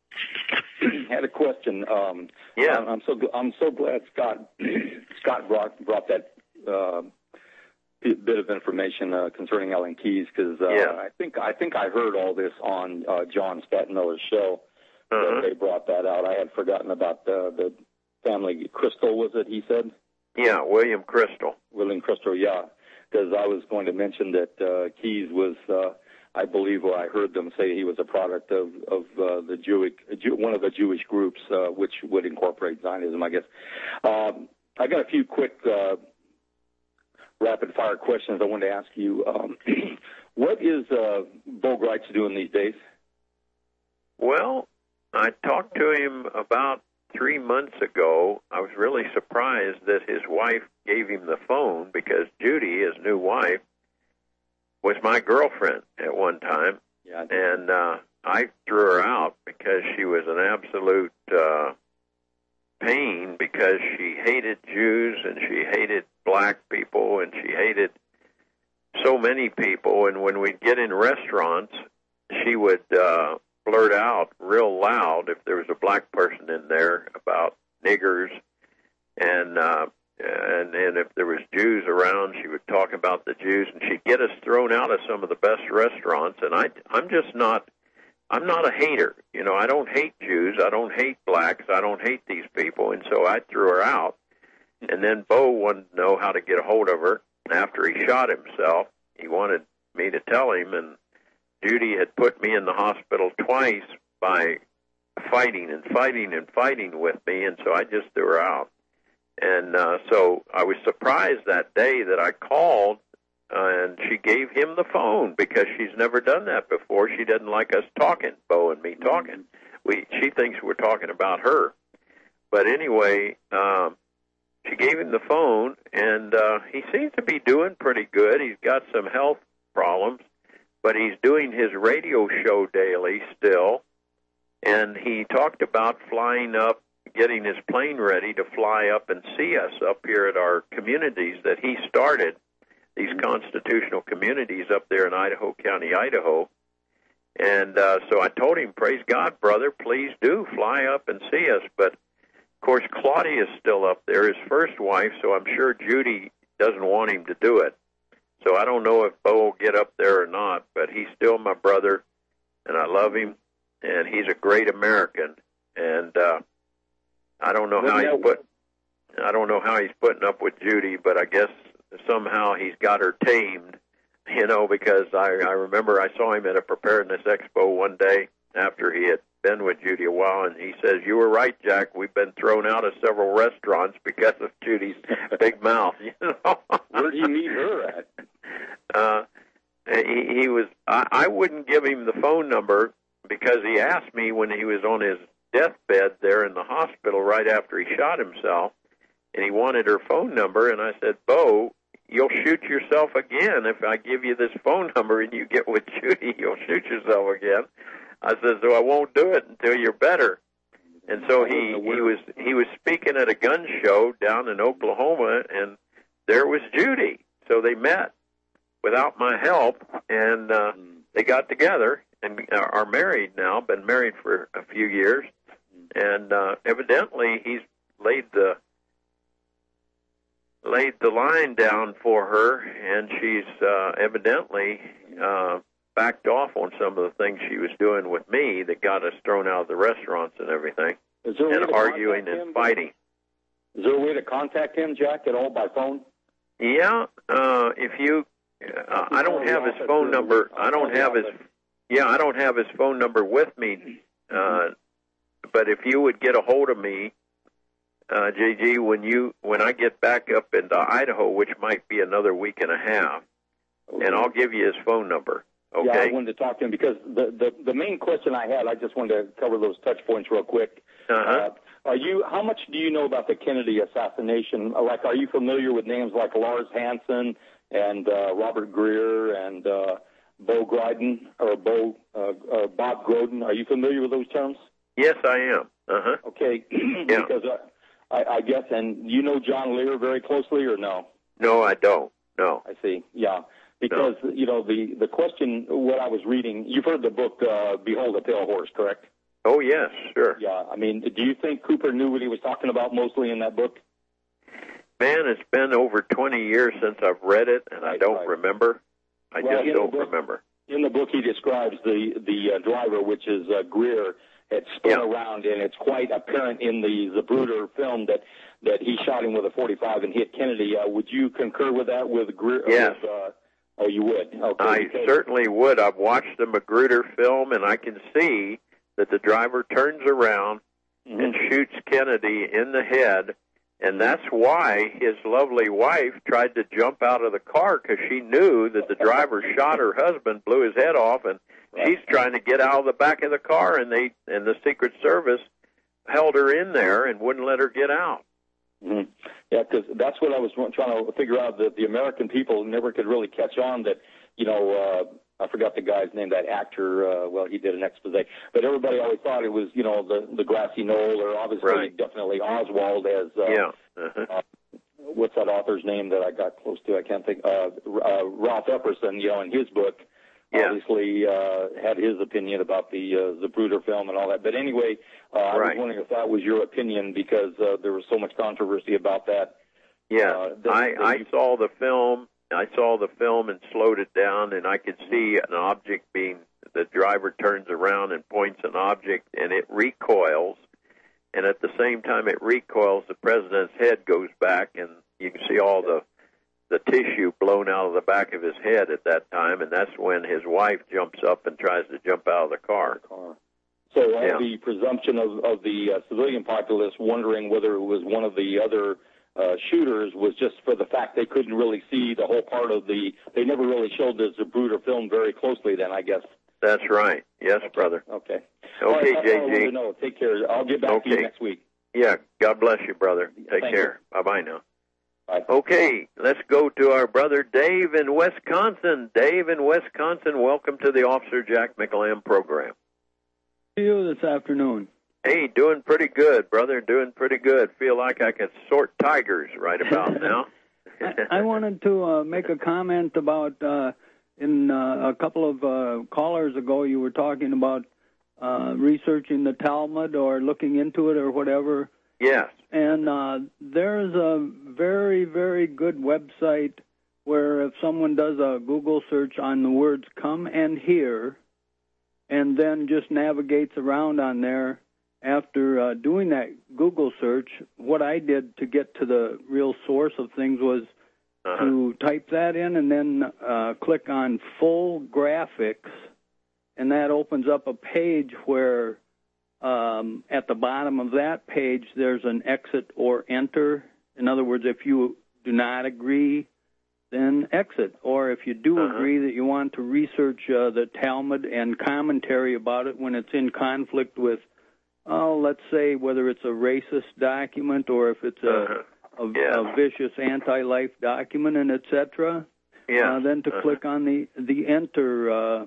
Had a question. I'm so glad Scott brought that bit of information concerning Alan Keyes, because I think I heard all this on John Stadtmiller's show. They brought that out. I had forgotten about the family Crystal, was it? He said. Yeah, William Crystal. William Crystal, yeah. Because I was going to mention that Keyes was. I believe, or I heard them say, he was a product of the one of the Jewish groups, which would incorporate Zionism, I guess. I got a few quick rapid-fire questions I wanted to ask you. What is Bo Greitz doing these days? Well, I talked to him about 3 months ago. I was really surprised that his wife gave him the phone because Judy, his new wife, was my girlfriend at one time. Yeah, and I threw her out because she was an absolute pain because she hated Jews and she hated black people and she hated so many people. And when we'd get in restaurants, she would blurt out real loud if there was a black person in there about niggers, and if there was Jews around, she would talk about the Jews, and she'd get us thrown out of some of the best restaurants. And I'm not a hater. You know, I don't hate Jews. I don't hate blacks. I don't hate these people. And so I threw her out. And then Bo wanted to know how to get a hold of her. After he shot himself, he wanted me to tell him, and Judy had put me in the hospital twice by fighting with me, and so I just threw her out. And so I was surprised that day that I called, and she gave him the phone because she's never done that before. She doesn't like us talking, Bo and me talking. She thinks we're talking about her. But anyway, she gave him the phone, and he seems to be doing pretty good. He's got some health problems, but he's doing his radio show daily still. And he talked about flying up, getting his plane ready to fly up and see us up here at our communities that he started, these constitutional communities up there in Idaho County, Idaho. And so I told him, praise God, brother, please do fly up and see us. But, of course, Claudia is still up there, his first wife, so I'm sure Judy doesn't want him to do it. So I don't know if Bo will get up there or not, but he's still my brother, and I love him, and he's a great American. And I don't know how he's putting up with Judy, but I guess somehow he's got her tamed, you know, because I remember I saw him at a preparedness expo one day after he had been with Judy a while, and he says, "You were right, Jack. We've been thrown out of several restaurants because of Judy's big mouth." You know, where did you meet her at? He was. I wouldn't give him the phone number because he asked me when he was on his deathbed there in the hospital right after he shot himself, and he wanted her phone number, and I said, "Bo, you'll shoot yourself again if I give you this phone number and you get with Judy. You'll shoot yourself again." I said, "So I won't do it until you're better." And so he was speaking at a gun show down in Oklahoma, and there was Judy. So they met without my help, and they got together and are married now. Been married for a few years, and evidently he's laid the line down for her, and she's evidently backed off on some of the things she was doing with me that got us thrown out of the restaurants and everything, and arguing and fighting. Is there a way to contact him, Jack, at all by phone? Yeah, if you, I don't have his phone number. I don't have his phone number with me. But if you would get a hold of me, JG, when I get back up into Idaho, which might be another week and a half, and I'll give you his phone number. Okay. Yeah, I wanted to talk to him because the main question I had, I just wanted to cover those touch points real quick. How much do you know about the Kennedy assassination? Like, are you familiar with names like Lars Hansen and Robert Greer and Bo Grodin or Bob Grodin? Are you familiar with those terms? Yes, I am. Okay, yeah. Because I guess, and you know John Lear very closely, or no? No, I don't. No. I see. Yeah. Because, you know, the question, what I was reading, you've heard the book, Behold a Pale Horse, correct? Oh, yes, sure. Yeah, I mean, do you think Cooper knew what he was talking about mostly in that book? Man, it's been over 20 years since I've read it, and I don't remember. I just don't remember. In the book, he describes the driver, which is Greer, had spun around, and it's quite apparent in the Zapruder film that he shot him with a .45 and hit Kennedy. Would you concur with that with Greer? Yes. Oh, you would? Okay. I certainly would. I've watched the Magruder film, and I can see that the driver turns around and shoots Kennedy in the head And that's why his lovely wife tried to jump out of the car, because she knew that the driver shot her husband, blew his head off, and she's trying to get out of the back of the car, and the Secret Service held her in there and wouldn't let her get out. Mm-hmm. Yeah, because that's what I was trying to figure out, that the American people never could really catch on that, I forgot the guy's name, that actor, he did an expose, but everybody always thought it was, the grassy knoll, or obviously definitely Oswald as, what's that author's name that I got close to? I can't think, Ralph Epperson, in his book, obviously had his opinion about the Zapruder film and all that. But anyway, I was wondering if that was your opinion, because there was so much controversy about that. Yeah, I saw the film. I saw the film and slowed it down, and I could see an object the driver turns around and points an object, and it recoils. And at the same time it recoils, the president's head goes back, and you can see all the tissue blown out of the back of his head at that time, and that's when his wife jumps up and tries to jump out of the car. So the presumption of the civilian populace wondering whether it was one of the other shooters was just for the fact they couldn't really see the whole part of they never really showed the Zapruder film very closely then, I guess. That's right. Yes, brother. Okay. Okay, right, JG. No, take care. I'll get back to you next week. Yeah, God bless you, brother. Take care. Bye-bye now. Bye. Okay, let's go to our brother Dave in Wisconsin. Dave in Wisconsin, welcome to the Officer Jack McLam program. How are you this afternoon? Hey, doing pretty good, brother. Doing pretty good. Feel like I can sort tigers right about now. I wanted to make a comment about, in a couple of callers ago, you were talking about researching the Talmud or looking into it or whatever. Yes. And there's a very, very good website where if someone does a Google search on the words come and hear, and then just navigates around on there, after doing that Google search, what I did to get to the real source of things was to type that in and then click on full graphics, and that opens up a page where at the bottom of that page there's an exit or enter. In other words, if you do not agree, then exit. Or if you do agree that you want to research the Talmud and commentary about it when it's in conflict with, let's say, whether it's a racist document or if it's a vicious anti-life document, and et cetera, then to click on the enter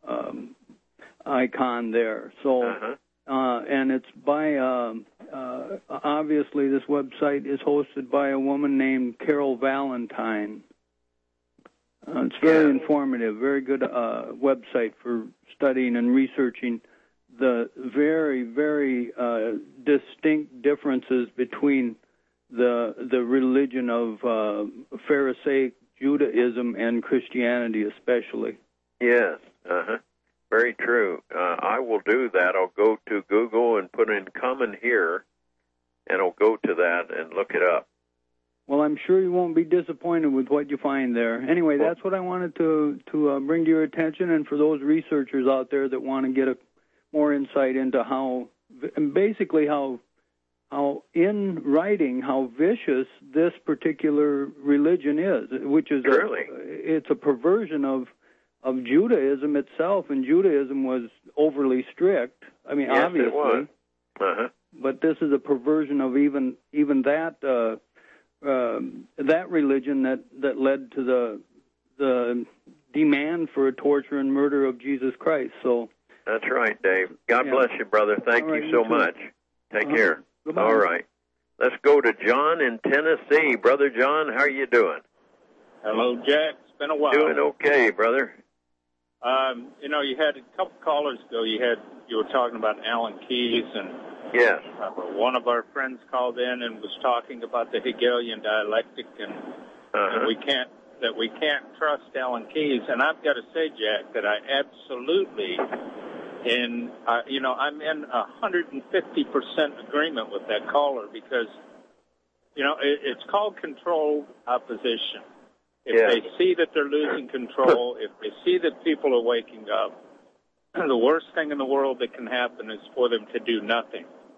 icon there. So, and it's by, obviously this website is hosted by a woman named Carol Valentine. It's very informative, very good website for studying and researching the very, very distinct differences between the religion of Pharisaic Judaism and Christianity especially. Yes, very true. I will do that. I'll go to Google and put in come and hear, and I'll go to that and look it up. Well, I'm sure you won't be disappointed with what you find there. Anyway, that's what I wanted to bring to your attention, and for those researchers out there that want to get more insight into how in writing how vicious this particular religion is, which is it's a perversion of Judaism itself, and Judaism was overly strict. I mean, yes, obviously, it was. But this is a perversion of even that that religion that led to the demand for a torture and murder of Jesus Christ. So. That's right, Dave. God bless you, brother. Thank you so much. Take care. Goodbye. All right. Let's go to John in Tennessee. Brother John, how are you doing? Hello, Jack. It's been a while. Doing okay, brother. You had a couple callers ago. You were talking about Alan Keyes, and yes, one of our friends called in and was talking about the Hegelian dialectic, and we can't trust Alan Keyes. And I've got to say, Jack, that I absolutely. And, I'm in 150% agreement with that caller because, it's called controlled opposition. If they see that they're losing control, if they see that people are waking up, the worst thing in the world that can happen is for them to do nothing.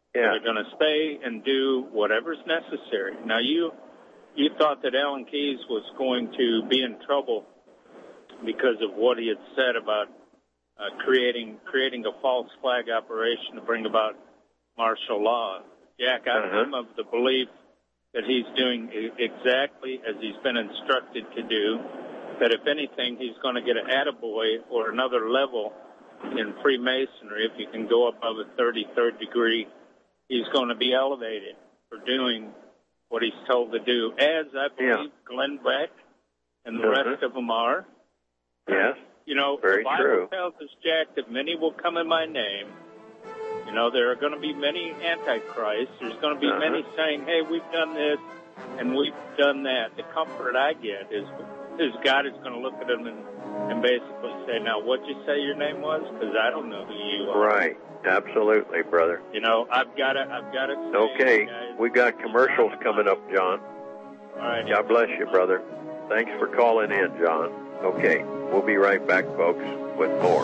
that are going to stay and do whatever's necessary. Now, you thought that Alan Keyes was going to be in trouble because of what he had said about creating a false flag operation to bring about martial law. Jack, I'm of the belief that he's doing exactly as he's been instructed to do, that if anything, he's going to get an attaboy or another level in Freemasonry. If you can go above a 33rd degree, he's going to be elevated for doing what he's told to do, as I believe Glenn Beck and the rest of them are. Yes. You know, very the Bible true. tells us, Jack, that many will come in my name. You know, there are going to be many antichrists. There's going to be many saying, hey, we've done this and we've done that. The comfort I get is God is going to look at them and basically say, now, what'd you say your name was? Because I don't know who you are. Right. Absolutely, brother. You know, I've got to say, okay. guys, We got commercials coming up, John. all right. God bless you, brother. Thanks for calling in, John. Okay. We'll be right back, folks, with more.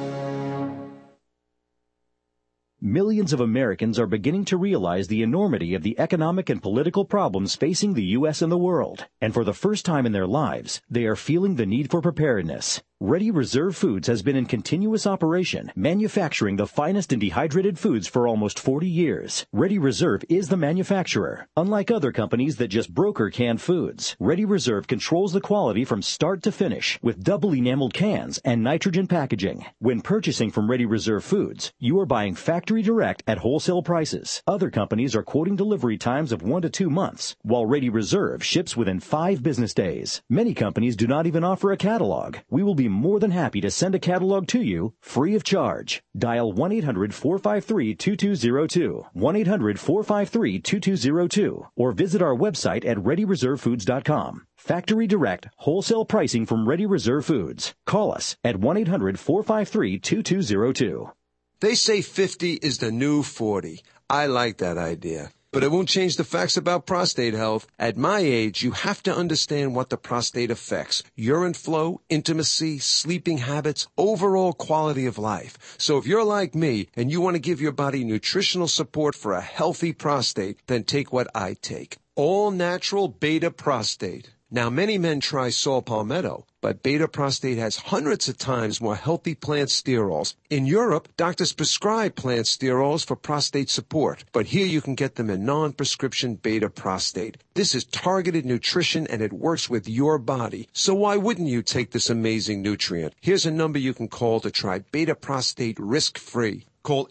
Millions of Americans are beginning to realize the enormity of the economic and political problems facing the U.S. and the world. And for the first time in their lives, they are feeling the need for preparedness. Ready Reserve Foods has been in continuous operation, manufacturing the finest in dehydrated foods for almost 40 years. Ready Reserve is the manufacturer. Unlike other companies that just broker canned foods, Ready Reserve controls the quality from start to finish with double enameled cans and nitrogen packaging. When purchasing from Ready Reserve Foods, you are buying factory direct at wholesale prices. Other companies are quoting delivery times of 1 to 2 months, while Ready Reserve ships within 5 business days. Many companies do not even offer a catalog. We will be more than happy to send a catalog to you free of charge. Dial 1-800-453-2202, 1-800-453-2202, or visit our website at ReadyReserveFoods.com. Factory direct, wholesale pricing from Ready Reserve Foods. Call us at 1-800-453-2202. They say 50 is the new 40. I like that idea. But it won't change the facts about prostate health. At my age, you have to understand what the prostate affects. Urine flow, intimacy, sleeping habits, overall quality of life. So if you're like me and you want to give your body nutritional support for a healthy prostate, then take what I take. All natural beta prostate. Now, many men try saw palmetto, but beta prostate has hundreds of times more healthy plant sterols. In Europe, doctors prescribe plant sterols for prostate support, but here you can get them in non-prescription beta prostate. This is targeted nutrition and it works with your body. So why wouldn't you take this amazing nutrient? Here's a number you can call to try beta prostate risk-free. Call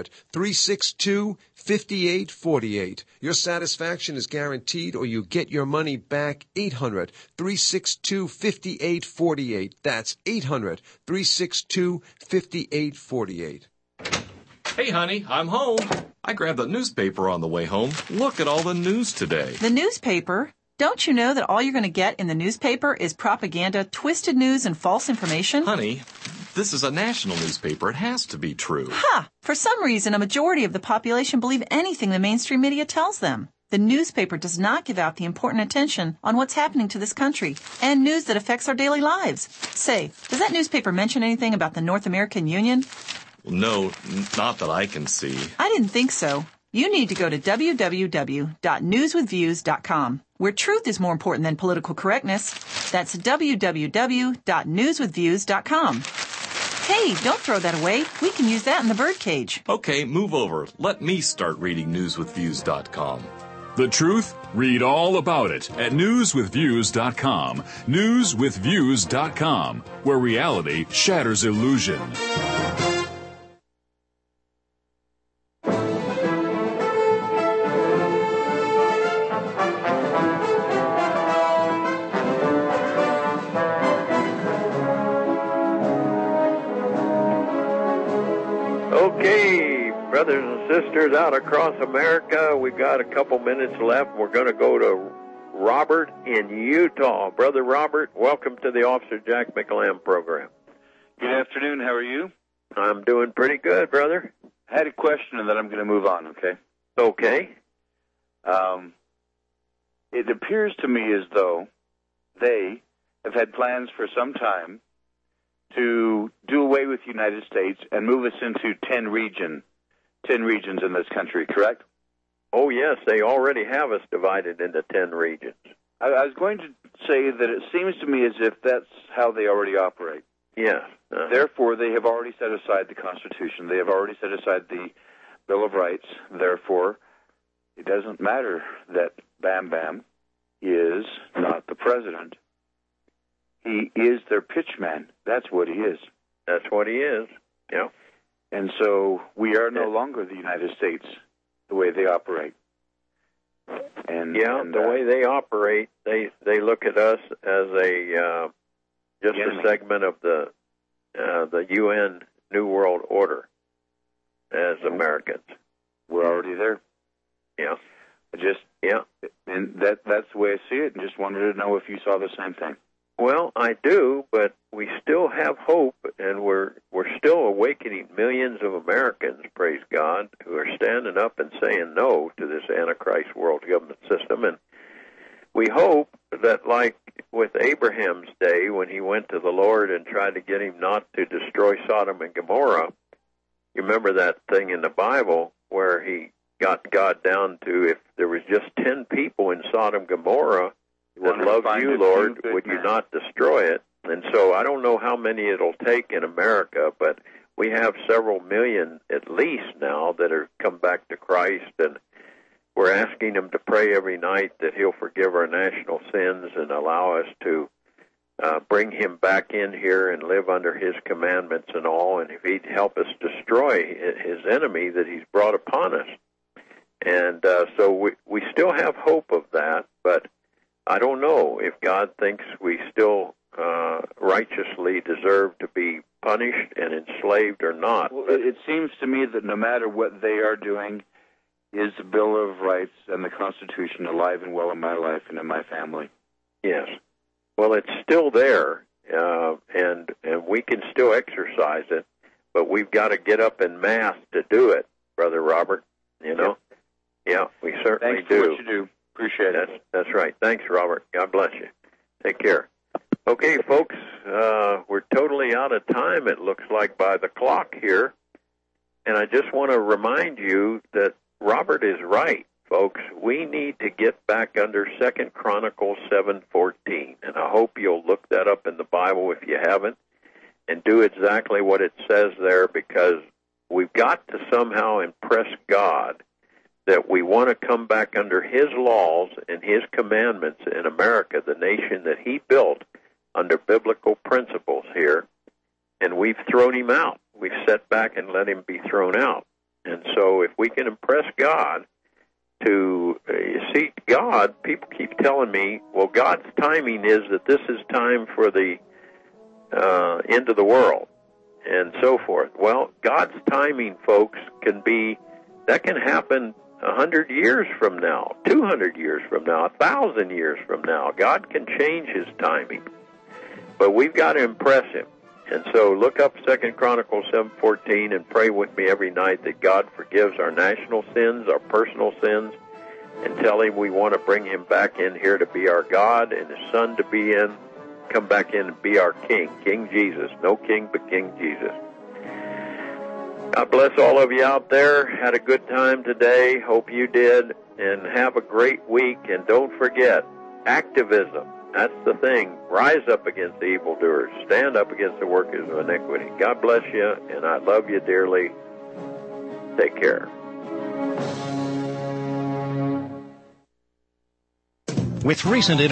800-362-5848. Your satisfaction is guaranteed or you get your money back. 800-362-5848. That's 800-362-5848. Hey, honey, I'm home. I grabbed the newspaper on the way home. Look at all the news today. The newspaper? Don't you know that all you're going to get in the newspaper is propaganda, twisted news, and false information? Honey, this is a national newspaper. It has to be true. Ha! For some reason, a majority of the population believe anything the mainstream media tells them. The newspaper does not give out the important attention on what's happening to this country and news that affects our daily lives. Say, does that newspaper mention anything about the North American Union? No, not that I can see. I didn't think so. You need to go to www.newswithviews.com, where truth is more important than political correctness. That's www.newswithviews.com. Hey, don't throw that away. We can use that in the birdcage. Okay, move over. Let me start reading newswithviews.com. The truth? Read all about it at newswithviews.com. Newswithviews.com, where reality shatters illusion. Okay, brothers and sisters out across America, we've got a couple minutes left. We're going to go to Robert in Utah. Brother Robert, welcome to the Officer Jack McLam program. Good afternoon. How are you? I'm doing pretty good, brother. I had a question and then I'm going to move on, okay? Okay. It appears to me as though they have had plans for some time to do away with the United States and move us into 10 region 10 regions in this country, correct? Oh, yes, they already have us divided into 10 regions. I was going to say that it seems to me as if that's how they already operate. Yes. Therefore, they have already set aside the Constitution. They have already set aside the Bill of Rights. Therefore, it doesn't matter that Bam Bam is not the president. He is their pitchman. That's what he is. That's what he is. Yeah. And so we are no longer the United States the way they operate. And the way they operate, they look at us as a just a segment of the UN New World Order as Americans. We're already there. Yeah. And that's the way I see it, and just wanted to know if you saw the same thing. Well, I do, but we still have hope, and we're still awakening millions of Americans, praise God, who are standing up and saying no to this Antichrist world government system. And we hope that, like with Abraham's day, when he went to the Lord and tried to get him not to destroy Sodom and Gomorrah, you remember that thing in the Bible where he got God down to, if there was just 10 people in Sodom and Gomorrah that love you, Lord, would you not destroy it? And so I don't know how many it'll take in America, but we have several million at least now that are come back to Christ, and we're asking him to pray every night that he'll forgive our national sins and allow us to bring him back in here and live under his commandments and all, and if he'd help us destroy his enemy that he's brought upon us. And so we still have hope of that, but I don't know if God thinks we still righteously deserve to be punished and enslaved or not. Well, it seems to me that no matter what they are doing, is the Bill of Rights and the Constitution alive and well in my life and in my family? Yes. Well, it's still there, and we can still exercise it, but we've got to get up en masse to do it, Brother Robert, you know? Yeah, we certainly do. Thanks for what you do. Appreciate it. That's right. Thanks, Robert. God bless you. Take care. Okay, folks, we're totally out of time, it looks like, by the clock here. And I just want to remind you that Robert is right, folks. We need to get back under 2 Chronicles 7:14. And I hope you'll look that up in the Bible if you haven't, and do exactly what it says there, because we've got to somehow impress God that we want to come back under his laws and his commandments in America, the nation that he built under biblical principles here, and we've thrown him out. We've sat back and let him be thrown out. And so if we can impress God to, you see, God, people keep telling me, well, God's timing is that this is time for the end of the world and so forth. Well, God's timing, folks, that can happen 100 years from now, 200 years from now, 1,000 years from now. God can change his timing, but we've got to impress him. And so look up 2 Chronicles 7:14 and pray with me every night that God forgives our national sins, our personal sins, and tell him we want to bring him back in here to be our God and his son to be in, come back in and be our King, King Jesus. No king but King Jesus. God bless all of you out there. Had a good time today. Hope you did. And have a great week. And don't forget, activism. That's the thing. Rise up against the evildoers. Stand up against the workers of iniquity. God bless you, and I love you dearly. Take care. With recent